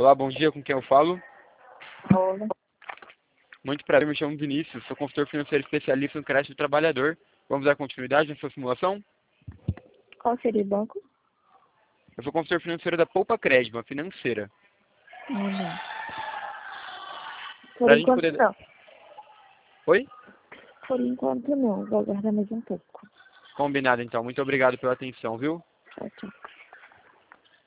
Olá, bom dia, com quem eu falo? Olá. Muito prazer, me chamo Vinícius, sou consultor financeiro especialista no crédito do trabalhador. Vamos dar continuidade na sua simulação? Qual seria o banco? Eu sou consultor financeiro da Poupa Crédito, uma financeira. Não. Por Pra gente enquanto poder... não. Oi? Por enquanto não. Vou aguardar mais um pouco. Combinado então, muito obrigado pela atenção, viu? Tchau, tchau.